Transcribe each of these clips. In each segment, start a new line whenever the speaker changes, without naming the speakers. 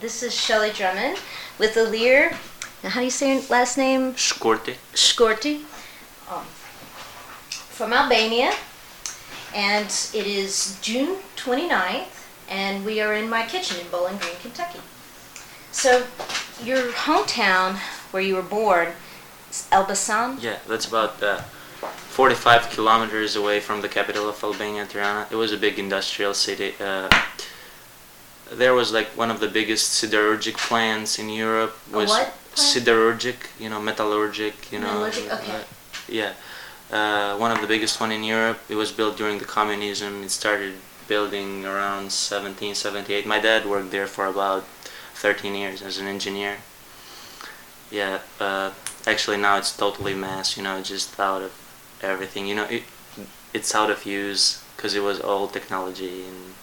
This is Shelley Drummond with Alir. Now, how do you say your last name?
Shkorti.
Shkorti. From Albania. And it is June 29th, and we are in my kitchen in Bowling Green, Kentucky. So, your hometown, where you were born, is Elbasan?
Yeah, that's about 45 kilometers away from the capital of Albania, Tirana. It was a big industrial city. There was like one of the biggest siderurgic plants in Europe.
Was what plant?
Siderurgic, metallurgic,
Metallurgic, okay.
Yeah. One of the biggest one in Europe. It was built during the communism. It started building around 1778. My dad worked there for about 13 years as an engineer. Yeah, actually now it's totally mass, just out of everything. It's out of use because it was old technology. And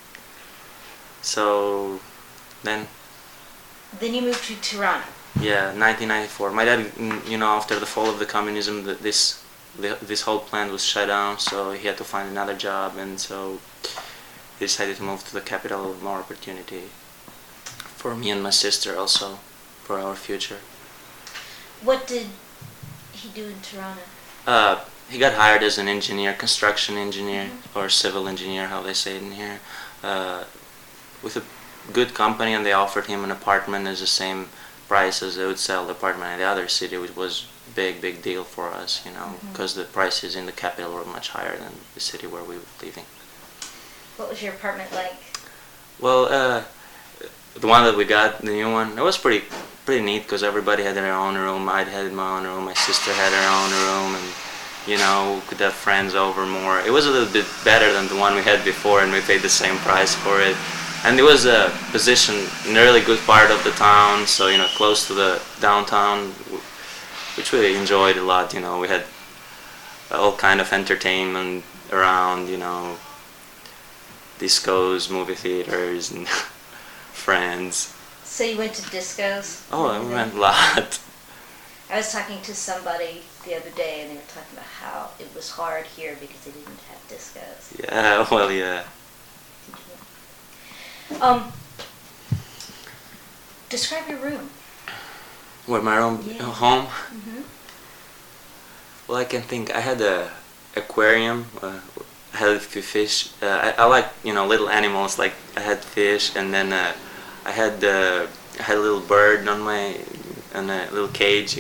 so then
you moved to Tirana.
Yeah, 1994. My dad, after the fall of the communism, this whole plant was shut down, so he had to find another job, and so he decided to move to the capital, more opportunity for me and my sister also, for our future.
What did he do in Tirana?
He got hired as an engineer, construction engineer, or civil engineer, how they say it in here, with a good company, and they offered him an apartment as the same price as they would sell the apartment in the other city, which was big deal for us, because the prices in the capital were much higher than the city where we were living.
What was your apartment like?
Well, the one that we got, the new one, it was pretty neat because everybody had their own room. I had my own room, my sister had her own room, and we could have friends over more. It was a little bit better than the one we had before, and we paid the same price for it. And it was a position in a really good part of the town, so close to the downtown, which we enjoyed a lot. We had all kind of entertainment around, discos, movie theaters, and friends.
So you went to discos?
Oh, I went a lot.
I was talking to somebody the other day, and they were talking about how it was hard here because they didn't have discos.
Yeah, well, yeah.
Describe your room.
What, my own home?
Mm-hmm.
Well, I can think. I had a aquarium. I had a few fish. I like little animals. Like I had fish, and then I had a little bird on a little cage.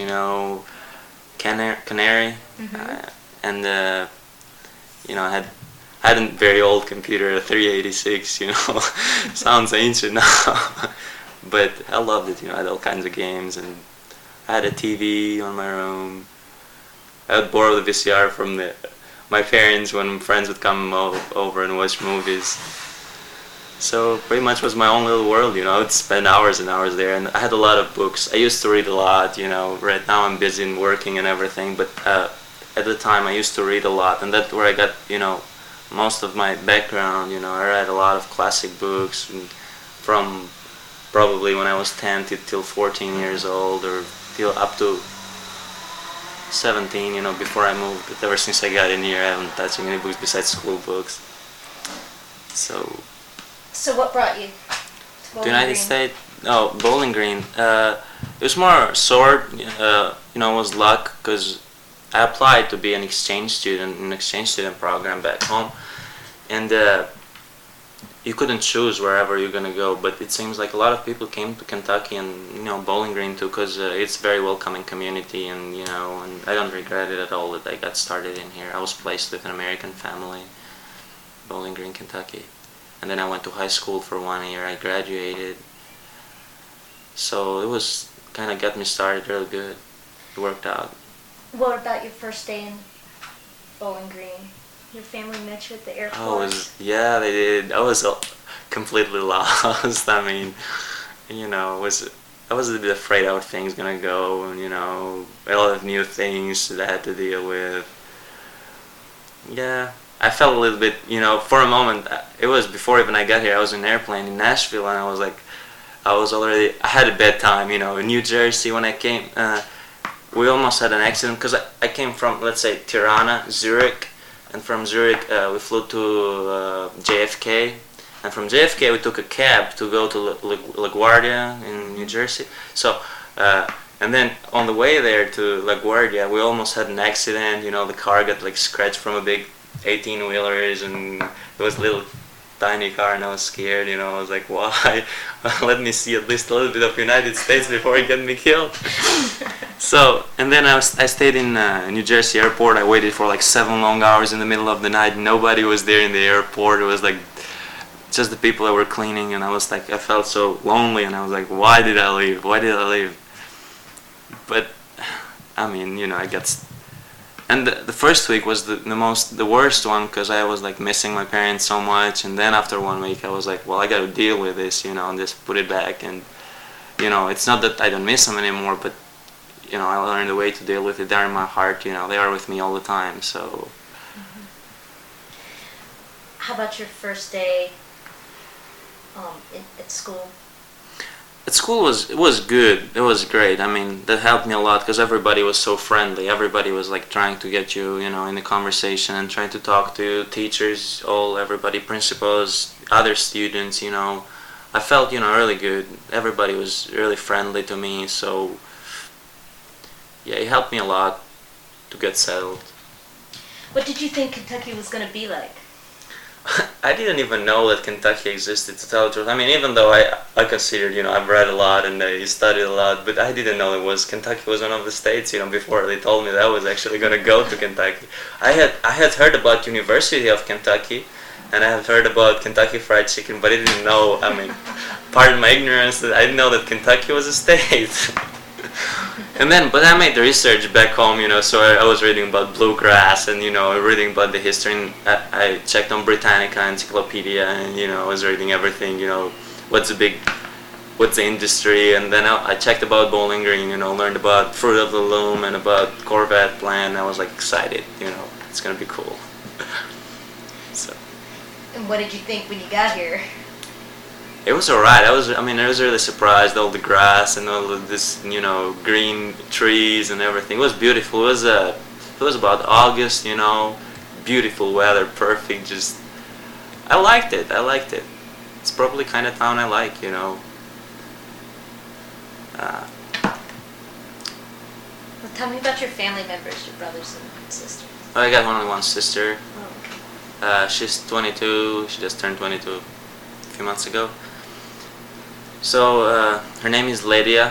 Canary.
Mm-hmm.
And I had a very old computer, a 386. Sounds ancient now, but I loved it. I had all kinds of games, and I had a TV on my room. I would borrow the VCR from my parents when friends would come over and watch movies. So pretty much was my own little world, I would spend hours and hours there, and I had a lot of books. I used to read a lot, Right now I'm busy and working and everything, but at the time I used to read a lot, and that's where I got, most of my background. I read a lot of classic books from probably when I was 10 till 14 years old, or till up to 17, before I moved. But ever since I got in here, I haven't touched any books besides school books.
So what brought you to Bowling
the United
Green?
States? Oh, Bowling Green. It was more sort, it was luck, because I applied to be an exchange student in an exchange student program back home, and you couldn't choose wherever you're gonna go. But it seems like a lot of people came to Kentucky and Bowling Green too, because it's a very welcoming community, and and I don't regret it at all that I got started in here. I was placed with an American family, Bowling Green, Kentucky, and then I went to high school for 1 year. I graduated, so it was kind of got me started really good. It worked out.
What about your first day in Bowling Green? Your family met you at the airport?
They did. I was completely lost. I mean, I was a little bit afraid how things gonna go, and a lot of new things that I had to deal with. Yeah, I felt a little bit, for a moment. It was before even I got here. I was in an airplane in Nashville, and I was like, I had a bad time, in New Jersey when I came. We almost had an accident because I came from, let's say, Tirana, Zurich, and from Zurich we flew to JFK, And from JFK, we took a cab to go to LaGuardia in New Jersey. So, and then on the way there to LaGuardia, we almost had an accident. You know, the car got like scratched from a big 18-wheelers, and it was a little tiny car, and I was scared. You know, I was like, why? Let me see at least a little bit of United States before he get me killed. So, and then I stayed in New Jersey airport. I waited for like 7 long hours in the middle of the night. Nobody was there in the airport. It was like just the people that were cleaning, and I was like, I felt so lonely, and I was like, why did I leave? Why did I leave? But I mean, you know, and the first week was the worst one, because I was like missing my parents so much. And then after 1 week, I was like, well, I got to deal with this, you know, and just put it back. And you know, it's not that I don't miss them anymore, but you know, I learned a way to deal with it. They're in my heart, you know, they are with me all the time. So.
How about your first day at school?
At school it was good. It was great. I mean, that helped me a lot, because everybody was so friendly. Everybody was like trying to get you, you know, in the conversation and trying to talk to you. Teachers, everybody, principals, other students, you know. I felt, you know, really good. Everybody was really friendly to me. So yeah, it helped me a lot to get settled.
What did you think Kentucky was going to be like?
I didn't even know that Kentucky existed, to tell the truth. I mean, even though I considered, you know, I've read a lot and I studied a lot, but I didn't know Kentucky was one of the states, you know, before they told me that I was actually going to go to Kentucky. I had heard about University of Kentucky, and I had heard about Kentucky Fried Chicken, but I didn't know, I mean, pardon my ignorance, that I didn't know that Kentucky was a state. And then, but I made the research back home, you know, so I was reading about bluegrass, and, you know, reading about the history, and I checked on Britannica Encyclopedia, and, you know, I was reading everything, you know, what's the industry, and then I checked about Bowling Green, you know, learned about Fruit of the Loom and about Corvette Plan. I was like excited, you know, it's gonna be cool. So.
And what did you think when you got here?
It was alright. I was really surprised, all the grass and all of this, you know, green trees and everything. It was beautiful. It was about August, you know, beautiful weather, perfect. Just, I liked it. It's probably kind of town I like, you know.
Well, tell me about your family members, your brothers and sisters.
I got only one sister.
Oh, okay.
She's 22. She just turned 22 a few months ago. So her name is Lydia,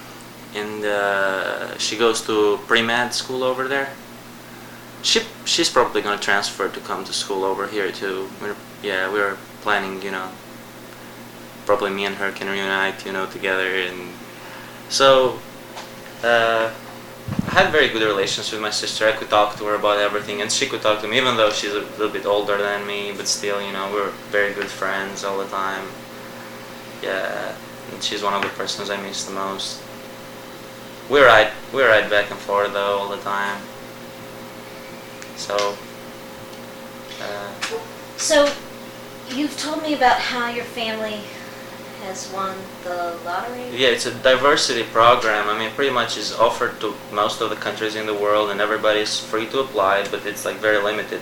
and she goes to pre-med school over there. She's probably gonna transfer to come to school over here too. We're planning, you know, probably me and her can reunite, you know, together. And so I had very good relations with my sister. I could talk to her about everything, and she could talk to me, even though she's a little bit older than me. But still, you know, we're very good friends all the time. Yeah, and she's one of the persons I miss the most. We ride back and forth though all the time. So.
So, you've told me about how your family has won the lottery?
Yeah, it's a diversity program. I mean, pretty much is offered to most of the countries in the world, and everybody's free to apply, but it's like very limited.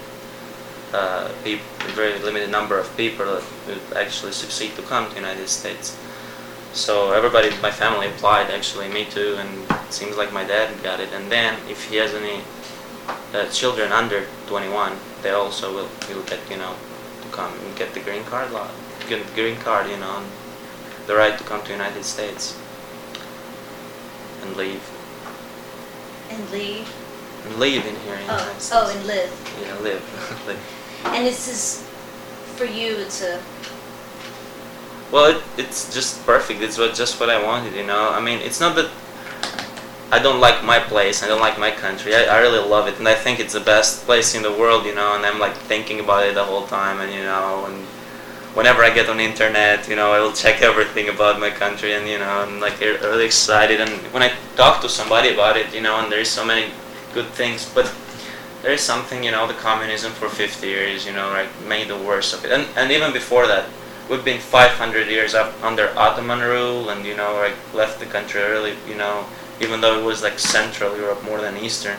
Very limited number of people that would actually succeed to come to the United States. So everybody in my family applied, actually, me too, and it seems like my dad got it. And then if he has any children under 21, they also will get, you know, to come and get the green card, you know, and the right to come to the United States and leave.
And leave?
And live in here in the United States.
Oh, and live.
Yeah, live. Live.
And this is, for you, it's a...
Well, it's just perfect. It's just what I wanted, you know. I mean, it's not that I don't like my place, I don't like my country. I really love it, and I think it's the best place in the world, you know, and I'm like thinking about it the whole time, and, you know, and whenever I get on the internet, you know, I will check everything about my country, and, you know, I'm like really excited. And when I talk to somebody about it, you know, and there's so many good things, but there is something, you know, the communism for 50 years, you know, like made the worst of it. And even before that, we've been 500 years up under Ottoman rule, and, you know, like left the country early, you know, even though it was like Central Europe more than Eastern.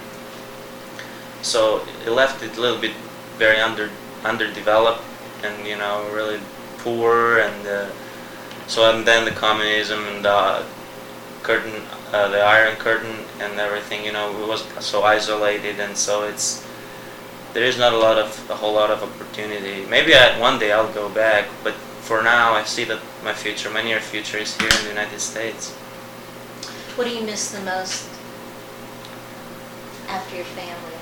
So it left it a little bit very underdeveloped, and, you know, really poor, and and then the communism and the curtain, the Iron Curtain, and everything. It was so isolated, and so there is not a whole lot of opportunity. Maybe one day I'll go back, but for now I see that my near future is here in the United States.
What do you miss the most after your family?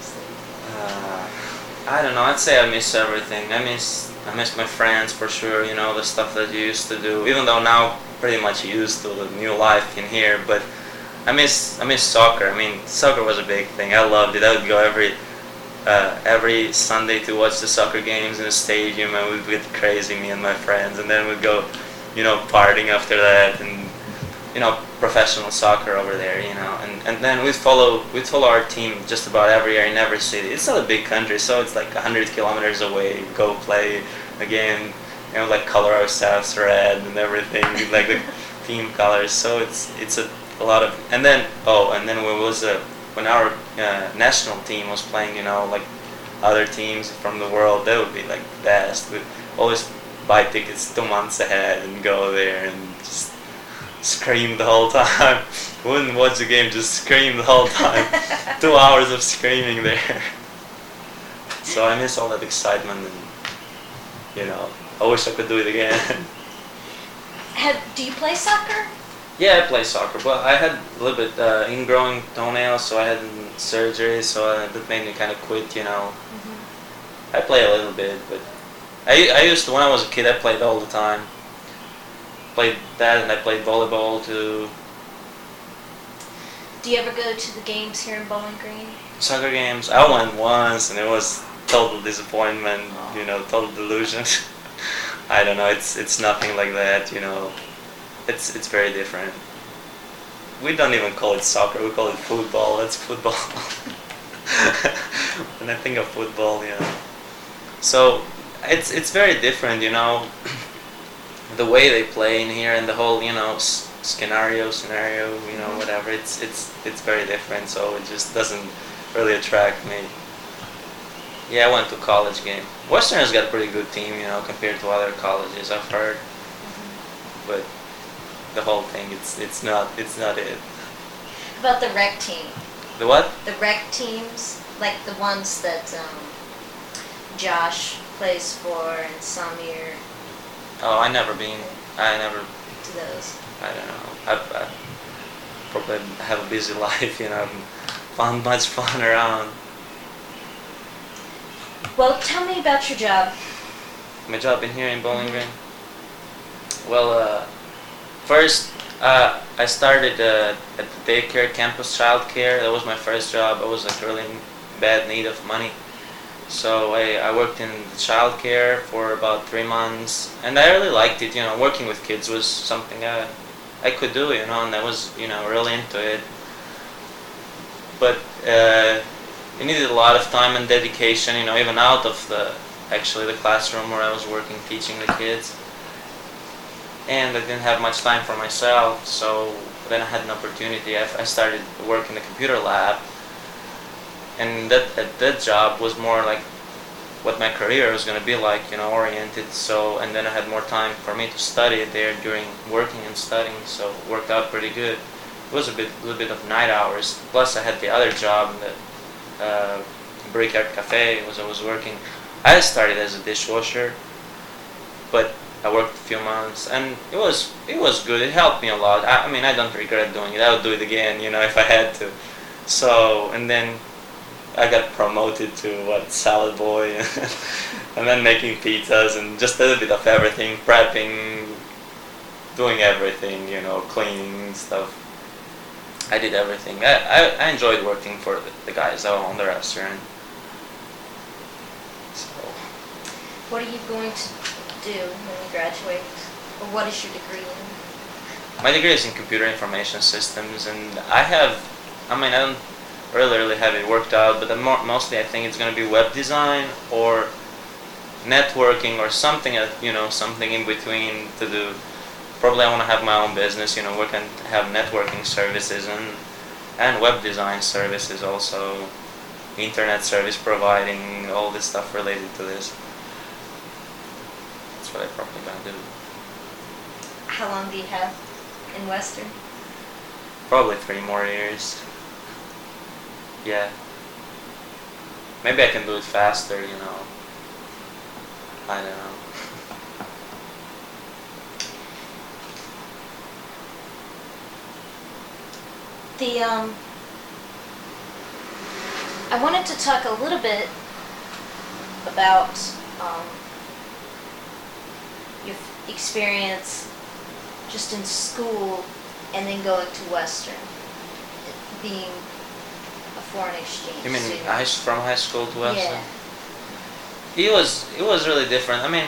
I don't know. I'd say I miss everything. I miss my friends for sure. The stuff that you used to do. Even though now pretty much used to the new life in here, but I miss soccer. I mean, soccer was a big thing. I loved it. I would go every Sunday to watch the soccer games in the stadium, and we'd get crazy, me and my friends, and then we'd go, partying after that, and professional soccer over there, and then we'd follow our team just about every year in every city. It's not a big country, so it's like 100 kilometers away. Go play a game, like color ourselves red and everything, like the team colors. So it's a lot of, and then when our national team was playing, like other teams from the world, that would be like the best. We'd always buy tickets 2 months ahead and go there and just scream the whole time. Wouldn't watch the game, just scream the whole time. 2 hours of screaming there. So I miss all that excitement, and I wish I could do it again.
Do you play soccer?
Yeah, I play soccer, but I had a little bit ingrowing toenails, so I had surgery, so that made me kind of quit. I play a little bit, but I used to, when I was a kid, I played all the time. Played that, and I played volleyball too.
Do you ever go to the games here in Bowling Green?
Soccer games, I went once, and it was total disappointment. Total delusion. I don't know. It's nothing like that. It's very different. We don't even call it soccer. We call it football. That's football. When I think of football, So it's very different. The way they play in here, and the whole scenario, whatever. It's very different. So it just doesn't really attract me. Yeah, I went to college game. Western has got a pretty good team, compared to other colleges, I've heard. But the whole thing, it's not it.
About the rec team?
The what?
The rec teams, like the ones that Josh plays for and Samir.
Oh, I never been. I never.
To those.
I don't know. I probably have a busy life, I haven't found much fun around.
Well, tell me about your job.
My job in here in Bowling Green? Well, first I started at the daycare, campus childcare. That was my first job. I was really in bad need of money. So I worked in the childcare for about 3 months, and I really liked it. Working with kids was something I could do, and I was, really into it. But it needed a lot of time and dedication, even out of the classroom where I was working, teaching the kids. And I didn't have much time for myself, so then I had an opportunity. I started work in the computer lab, and that job was more like what my career was going to be like, oriented. So, and then I had more time for me to study there during working and studying, so it worked out pretty good. It was a little bit of night hours. Plus, I had the other job in the Brickyard Cafe. I was working. I started as a dishwasher, but I worked a few months, and it was good. It helped me a lot. I mean, I don't regret doing it. I would do it again, if I had to. So, and then I got promoted to salad boy, and then making pizzas and just a little bit of everything, prepping, doing everything, cleaning stuff. I did everything. I enjoyed working for the guys that were on the restaurant. So.
What are you going to do when you graduate? Or what is your degree in?
My degree is in computer information systems, and I don't really have it worked out, but mostly I think it's going to be web design or networking or something, something in between to do. Probably I want to have my own business, work and have networking services and web design services also, internet service providing, all this stuff related to this. that's what I probably gonna do.
How long do you have in Western?
Probably 3 more years. Yeah. Maybe I can do it faster, you know. I don't know.
I wanted to talk a little bit about your experience just in school and then going to Western, being a foreign exchange
You mean
student.
from high school to Western?
Yeah.
It was really different. I mean,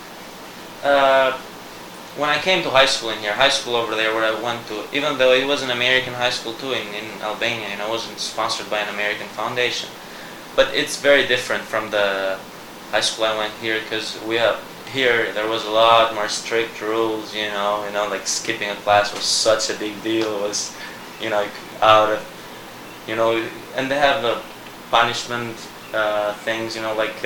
when I came to high school in here, high school over there where I went to, even though it was an American high school too in Albania, and I wasn't sponsored by an American foundation, but it's very different from the high school I went here, because here there was a lot more strict rules, you know, like skipping a class was such a big deal. It was, you know, out of, you know, and they have the punishment things, you know, like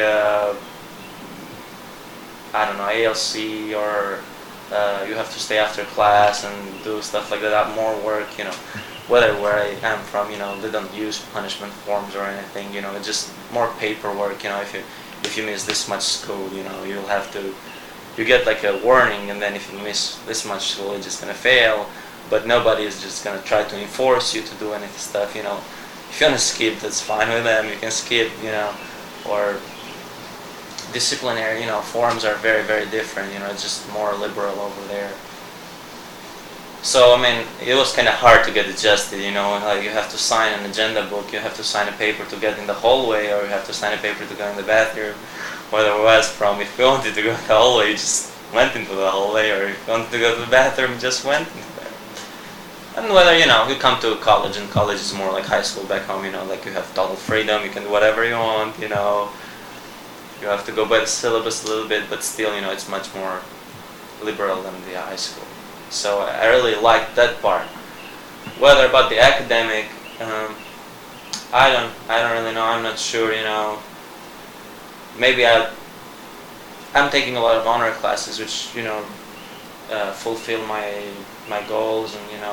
I don't know, ALC, or you have to stay after class and do stuff like that, more work, you know. Where I am from, you know, they don't use punishment forms or anything, you know, it's just more paperwork, you know. If you miss this much school, you know, you get like a warning, and then if you miss this much school, you're just gonna fail. But nobody is just gonna try to enforce you to do any stuff, you know. If you wanna skip, that's fine with them, you can skip, you know. Or disciplinary, you know, forms are very, very different, you know, it's just more liberal over there. So, I mean, it was kind of hard to get adjusted, you know, like you have to sign an agenda book, you have to sign a paper to get in the hallway, or you have to sign a paper to go in the bathroom, whether it was from, if you wanted to go in the hallway, you just went into the hallway, or if you wanted to go to the bathroom, you just went into the bathroom. And whether, you know, you come to college, and college is more like high school back home, you know, like you have total freedom, you can do whatever you want, you know, you have to go by the syllabus a little bit, but still, you know, it's much more liberal than the high school. So I really liked that part. Whether about the academic, I don't really know. I'm not sure. You know, maybe I'm taking a lot of honor classes, which, you know, fulfill my goals, and, you know,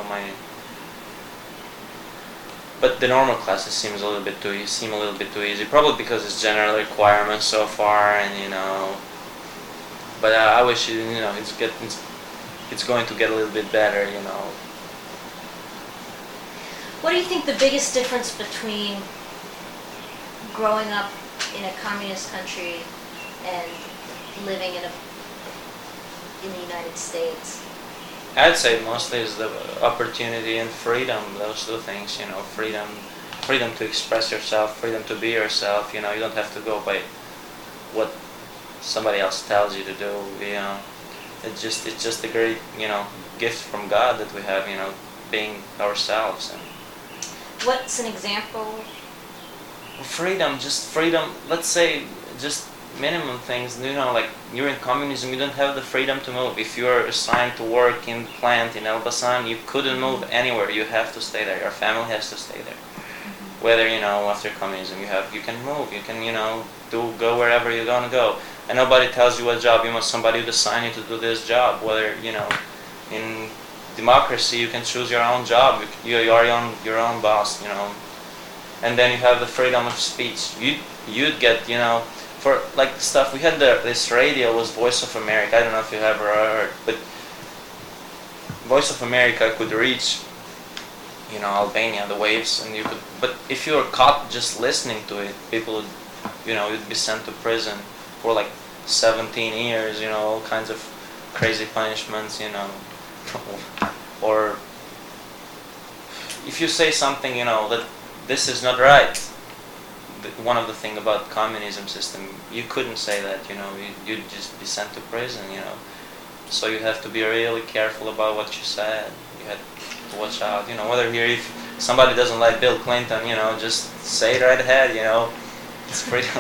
But the normal classes seem a little bit too easy. Probably because it's general requirements so far, and, you know. But I wish, you know, it's going to get a little bit better, you know.
What do you think the biggest difference between growing up in a communist country and living in the United States?
I'd say mostly is the opportunity and freedom, those two things, you know, freedom to express yourself, freedom to be yourself, you know, you don't have to go by what somebody else tells you to do, you know. It's just a great, you know, gift from God that we have, you know, being ourselves. And
what's an example?
freedom, let's say, just minimum things, you know, like you're in communism, you don't have the freedom to move. If you're assigned to work in the plant in Elbasan, you couldn't move anywhere, you have to stay there, your family has to stay there. Whether, you know, after communism you can move, you can, you know, go wherever you're gonna go, and nobody tells you what job. Somebody would assign you to do this job. Whether, you know, in democracy you can choose your own job, you are your own boss, you know. And then you have the freedom of speech. You'd get, you know, for like stuff, we had this radio was Voice of America. I don't know if you ever heard, but Voice of America could reach, you know, Albania, the waves, and you could. But if you were caught just listening to it, people would, you know, you'd be sent to prison for like 17 years, you know, all kinds of crazy punishments, you know. Or if you say something, you know, that this is not right. One of the thing about communism system, you couldn't say that, you know, you'd just be sent to prison, you know. So you have to be really careful about what you said. You had to watch out, you know, whether here, if somebody doesn't like Bill Clinton, you know, just say it right ahead, you know. It's freedom.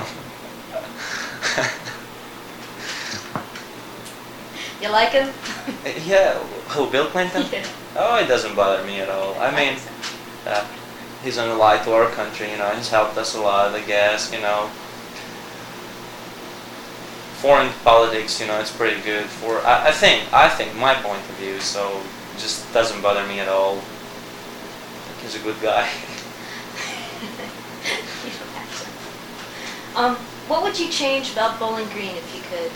You like him?
Yeah, who, Bill Clinton?
Yeah.
Oh, it doesn't bother me at all. I mean, he's an ally to our country, you know, he's helped us a lot, I guess, you know. foreign politics, it's pretty good for. I think my point of view. So it just doesn't bother me at all. He's a good guy.
You don't have to. What would you change about Bowling Green if you could?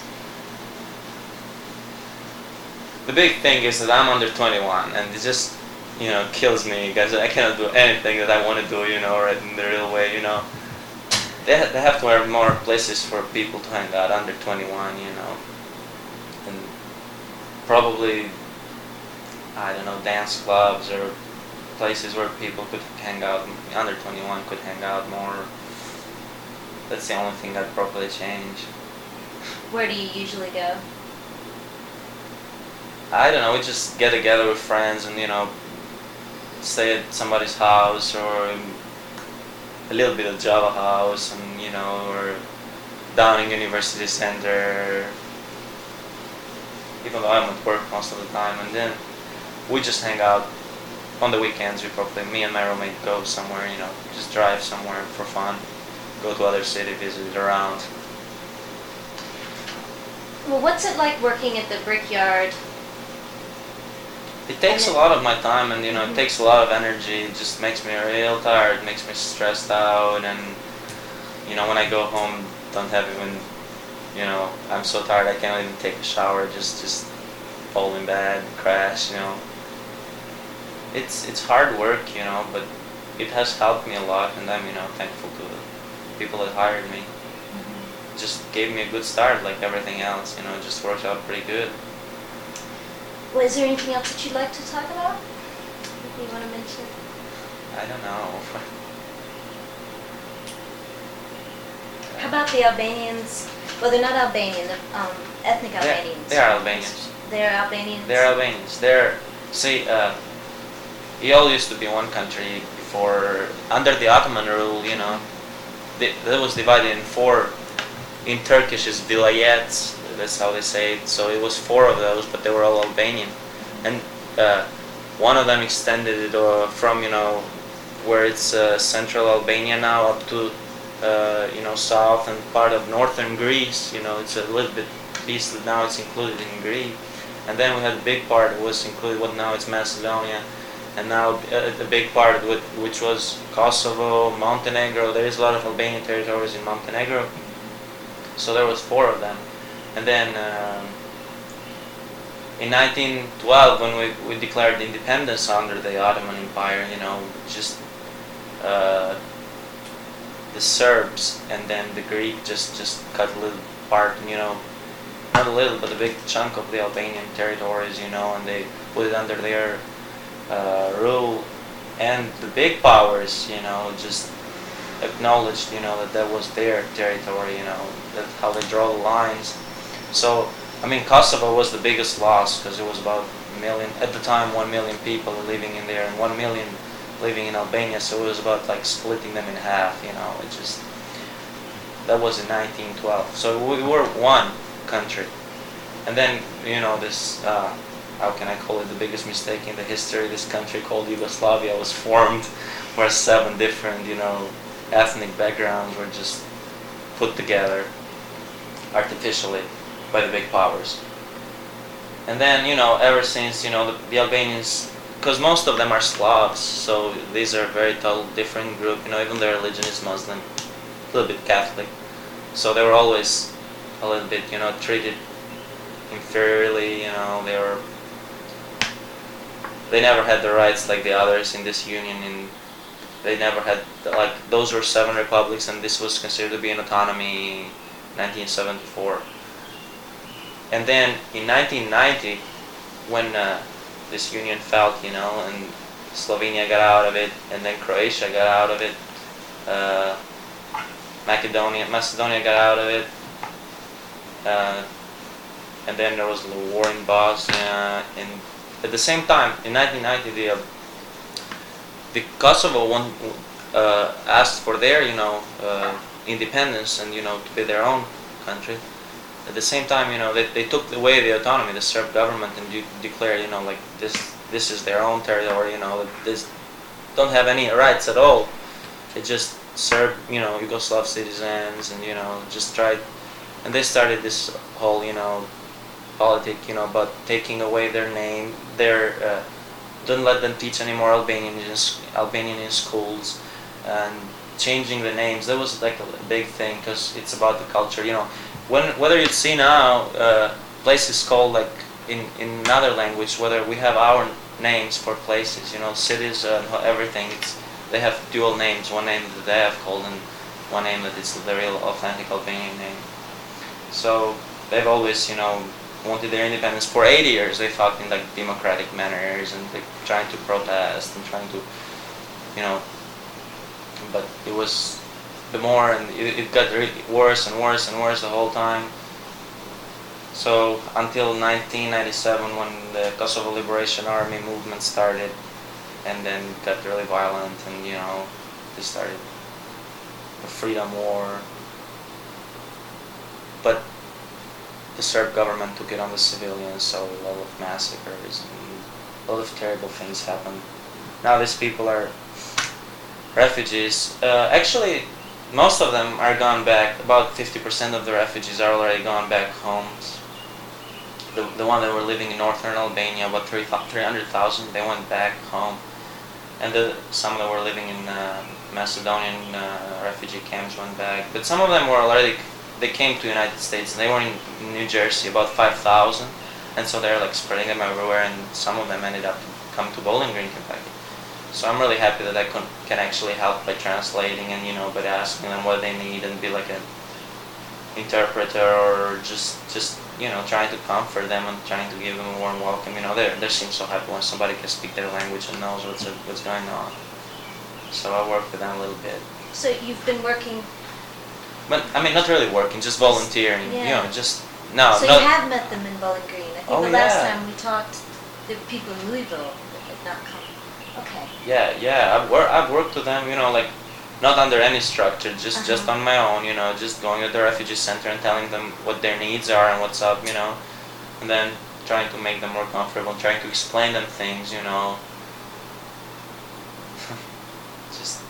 The big thing is that I'm under 21, and it just, kills me because I cannot do anything that I want to do, right in the real way, They have to have more places for people to hang out under 21, and probably, I don't know, dance clubs or places where people could hang out, under 21 could hang out more. That's the only thing I'd probably change.
Where do you usually go?
I don't know, we just get together with friends and, stay at somebody's house or a little bit of Java House and, or down in University Center, even though I'm at work most of the time. And then we just hang out on the weekends. Me and my roommate go somewhere, just drive somewhere for fun, go to other city, visit it around.
Well, what's it like working at the Brickyard?
It takes a lot of my time, and it takes a lot of energy. It just makes me real tired, makes me stressed out, and when I go home, don't have even, I'm so tired I can't even take a shower. Just fall in bed, crash. It's hard work, but it has helped me a lot, and I'm thankful to the people that hired me. Just gave me a good start, like everything else. It just worked out pretty good.
Well, is there anything else that you'd like to talk about? Anything you want to mention?
I don't know.
How about the Albanians? Well, they're not Albanian. They're ethnic Albanians.
They are Albanians.
They're Albanians.
They're Albanians. It all used to be one country before, under the Ottoman rule. That was divided in four. In Turkish, it's vilayets. That's how they say it. So it was four of those, but they were all Albanian. And one of them extended it from where it's central Albania now up to south and part of northern Greece. It's a little bit piece that now it's included in Greece. And then we had a big part that was included what now it's Macedonia, and now the big part which was Kosovo, Montenegro. There is a lot of Albanian territories in Montenegro. So there was four of them. And then in 1912, when we declared independence under the Ottoman Empire, just the Serbs and then the Greek just cut a little part, not a little, but a big chunk of the Albanian territories, and they put it under their rule. And the big powers, just acknowledged, that was their territory, that's how they draw the lines. So, Kosovo was the biggest loss because it was about at the time 1 million people living in there and 1 million living in Albania, so it was about like splitting them in half, that was in 1912. So we were one country. And then, this, how can I call it, the biggest mistake in the history, this country called Yugoslavia was formed where 7 different, ethnic backgrounds were just put together artificially by the big powers. And then, ever since, the Albanians, because most of them are Slavs, so these are a very total different group, even their religion is Muslim, a little bit Catholic. So they were always a little bit, treated inferiorly, they never had the rights like the others in this union, and they never had, like, those were 7 republics, and this was considered to be an autonomy in 1974. And then in 1990, when this union fell, and Slovenia got out of it, and then Croatia got out of it, Macedonia got out of it, and then there was the war in Bosnia, and at the same time, in 1990, the Kosovo asked for their, independence and, to be their own country. At the same time, they took away the autonomy, the Serb government, and declared, like this is their own territory, this don't have any rights at all. They just Serb, Yugoslav citizens, and just tried and they started this whole, politic, about taking away their name, don't let them teach anymore Albanian in schools, and changing the names. That was like a big thing because it's about the culture. Whether you see now places called like in another language, whether we have our names for places, cities, everything. They have dual names. One name that they have called and one name that it's the real authentic Albanian name. So they've always, wanted their independence. For 80 years they fought in like democratic manners and like trying to protest and trying to, but it was the more, and it got really worse and worse and worse the whole time. So until 1997 when the Kosovo Liberation Army movement started, and then it got really violent, and they started the Freedom War. But the Serb government took it on the civilians, so a lot of massacres and a lot of terrible things happened. Now these people are refugees. Actually, most of them are gone back. About 50% of the refugees are already gone back home. The one that were living in northern Albania, about 300,000, they went back home. And some that were living in Macedonian refugee camps went back. But some of them were already, they came to the United States. They were in New Jersey, about 5,000. And so they're like spreading them everywhere, and some of them ended up come to Bowling Green, Kentucky. So I'm really happy that I can actually help by translating and, by asking them what they need and be like an interpreter, or just trying to comfort them and trying to give them a warm welcome. They seem so happy when somebody can speak their language and knows what's going on. So I work with them a little bit.
So you've been working...
But, not really working, just volunteering,
yeah.
No.
So you have met them in Bowling Green. I think the last
yeah.
time we talked, the people in Louisville that had not come. Okay.
Yeah. I've worked with them, like, not under any structure, just on my own, just going to the refugee center and telling them what their needs are and what's up, and then trying to make them more comfortable, trying to explain them things, just...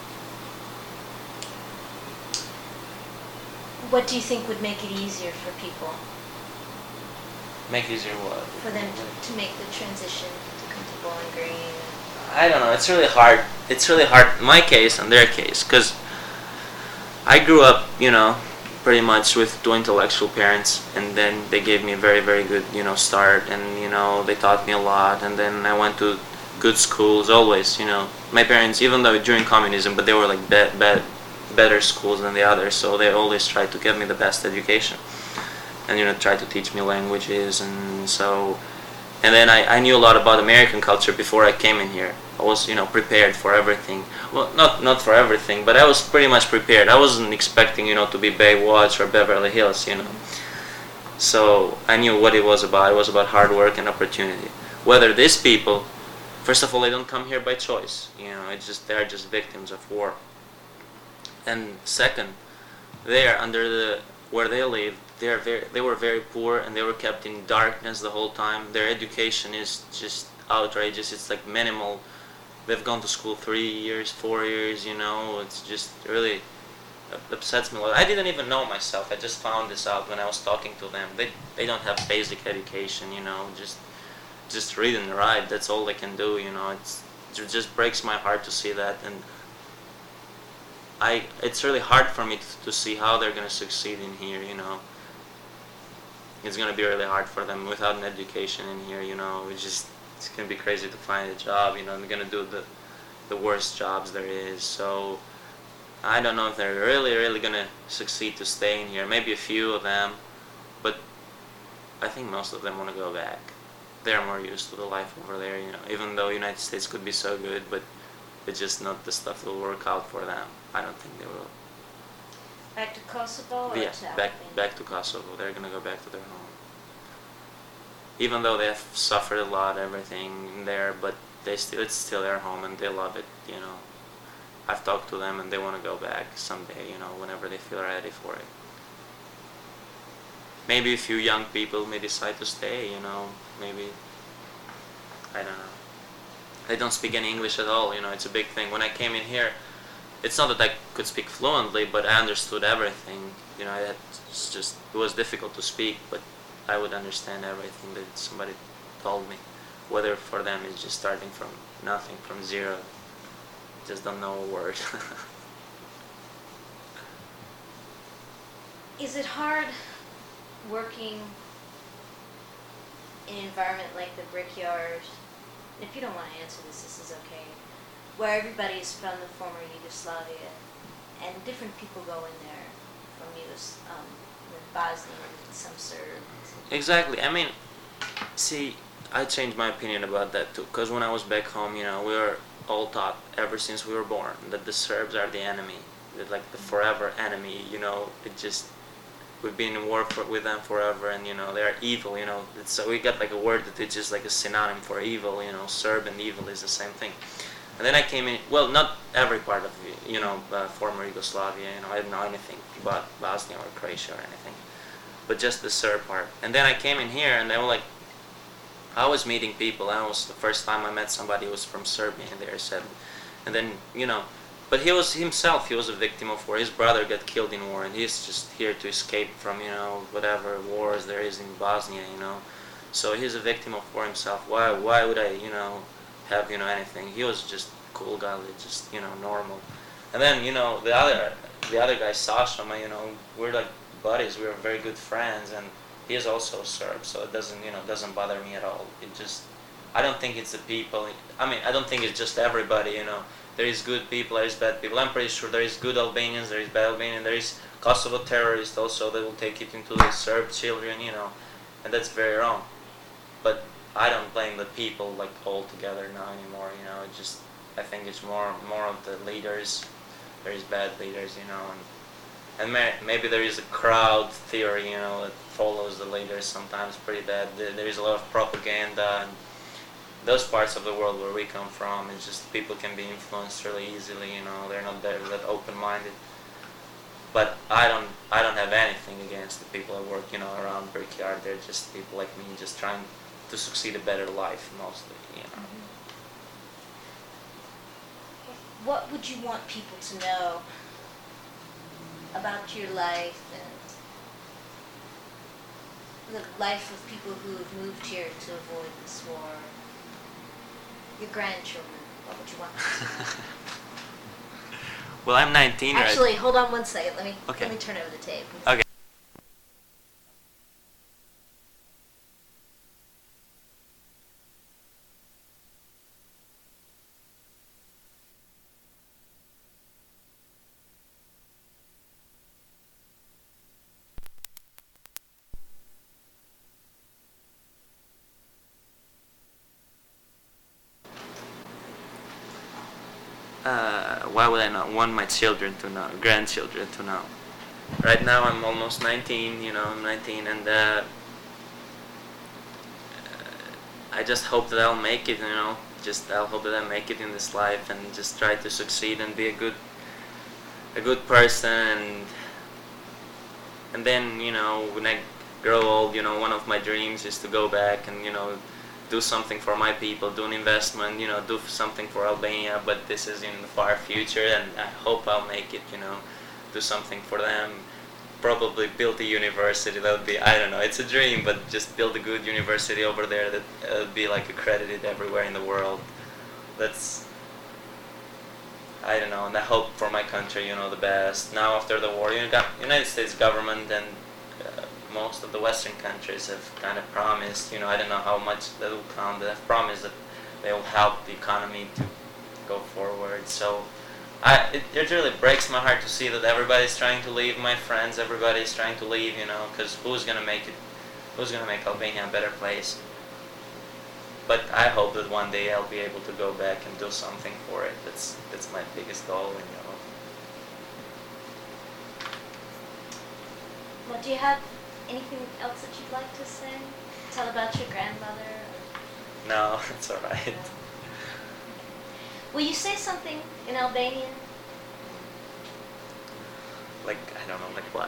What do you think would make it easier for people?
Make easier what?
For them to make the transition to come to Bowling Green?
I don't know, it's really hard. It's really hard in my case and their case, because I grew up, pretty much with two intellectual parents, and then they gave me a very, very good, start, and, they taught me a lot, and then I went to good schools always, My parents, even though during communism, but they were like better schools than the others, so they always tried to give me the best education, and, tried to teach me languages, and so... And then I knew a lot about American culture before I came in here. I was, prepared for everything. Well, not for everything, but I was pretty much prepared. I wasn't expecting, to be Baywatch or Beverly Hills, So I knew what it was about. It was about hard work and opportunity. Whether these people, first of all, they don't come here by choice. They're just victims of war. And second, they're where they live. They were very poor, and they were kept in darkness the whole time. Their education is just outrageous. It's like minimal. They've gone to school 3 years, 4 years, It's just really upsets me a lot. I didn't even know myself. I just found this out when I was talking to them. They don't have basic education, just read and write. That's all they can do, It just breaks my heart to see that, and it's really hard for me to see how they're going to succeed in here, It's going to be really hard for them without an education in here, It's going to be crazy to find a job, They're going to do the worst jobs there is. So I don't know if they're really, really going to succeed to stay in here. Maybe a few of them, but I think most of them want to go back. They're more used to the life over there, Even though United States could be so good, but it's just not the stuff that will work out for them. I don't think they will.
Back to Kosovo? Or
Yeah,
to
back to Kosovo. They're gonna go back to their home. Even though they have suffered a lot, everything there, but it's still their home and they love it. I've talked to them and they want to go back someday. Whenever they feel ready for it. Maybe a few young people may decide to stay. Maybe, I don't know. They don't speak any English at all. It's a big thing. When I came in here, it's not that I could speak fluently, but I understood everything. You know, it was difficult to speak, but I would understand everything that somebody told me. Whether for them it's just starting from nothing, from zero, just don't know a word.
Is it hard working in an environment like the Brickyard? If you don't want to answer this, this is okay. Where everybody is from the former Yugoslavia, and different people go in there from Bosnia and some Serbs.
Exactly. I mean, see, I changed my opinion about that too. Because when I was back home, you know, we were all taught ever since we were born that the Serbs are the enemy, that like the forever enemy. You know, it just we've been in war with them forever, and you know they are evil. You know, so we got like a word that is just like a synonym for evil. You know, Serb and evil is the same thing. And then I came in. Well, not every part of former Yugoslavia. You know, I didn't know anything about Bosnia or Croatia or anything, but just the Serb part. And then I came in here, and they were like, I was meeting people. That was the first time I met somebody who was from Serbia, and they said, and then but he was himself. He was a victim of war. His brother got killed in war, and he's just here to escape from whatever wars there is in Bosnia. So he's a victim of war himself. Why would I have anything? He was just a cool guy, just normal. And then the other guy Sasha, we're like buddies. We were very good friends, and he is also Serb, so it doesn't bother me at all. I don't think it's the people. I mean, I don't think it's just everybody. There is good people, there is bad people. I'm pretty sure there is good Albanians, there is bad Albanians, there is Kosovo terrorists also that will take it into the Serb children, and that's very wrong. But I don't blame the people like all together now anymore. I think it's more of the leaders. There is bad leaders, and maybe there is a crowd theory, that follows the leaders sometimes pretty bad. There is a lot of propaganda, and those parts of the world where we come from, it's just people can be influenced really easily. They're not that open-minded. But I don't have anything against the people that work, around Brickyard. They're just people like me, just trying to succeed a better life mostly.
Mm-hmm. What would you want people to know about your life and the life of people who have moved here to avoid this war? Your grandchildren, what would you want them to know?
Well, I'm 19
Actually,
right?
hold on one second. Let
Okay.
me turn over the tape.
Okay. Why would I not want my children to know, grandchildren to know? Right now I'm almost 19, I'm 19, and I just hope that I'll make it, I'll hope that I make it in this life and just try to succeed and be a good person, and then, when I grow old, one of my dreams is to go back and, do something for my people, do an investment, do something for Albania, but this is in the far future, and I hope I'll make it, do something for them, probably build a university. That would be, I don't know, it's a dream, but just build a good university over there that would be like accredited everywhere in the world. That's, I don't know, and I hope for my country, the best. Now after the war, United States government and most of the Western countries have kind of promised, I don't know how much that will come, but they've promised that they will help the economy to go forward. So it really breaks my heart to see that everybody's trying to leave, my friends, everybody's trying to leave, because who's going to make Albania a better place? But I hope that one day I'll be able to go back and do something for it. That's my biggest goal,
Well, do you have anything else that you'd like to say? Tell about your grandmother?
No, it's alright.
No. Will you say something in Albanian?
Like, I don't know, like what?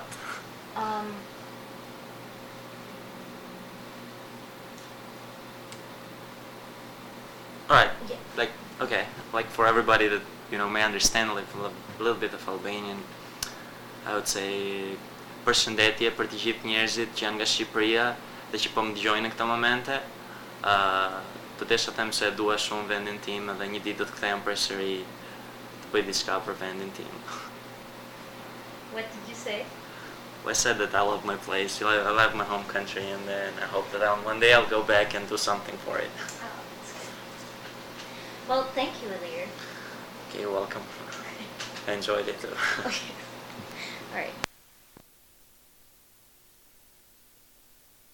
Alright,
Yeah.
like, okay, like for everybody that may understand a little bit of Albanian, I would say përshëndetje për të gjithë njerëzit që janë nga Shqipëria dhe që po më dëgjojnë në këto momente. Do desha them se e dua shumë vendin tim dhe një ditë do të kthehem përsëri të bëj diçka për vendin tim.
What did you say?
Well, I said that I love my place, I love my home country, and then I hope that one day I'll go back and do something for it.
Oh, that's good. Well, thank you, Ilir.
Okay, you're welcome. I enjoyed it too.
Okay. All right.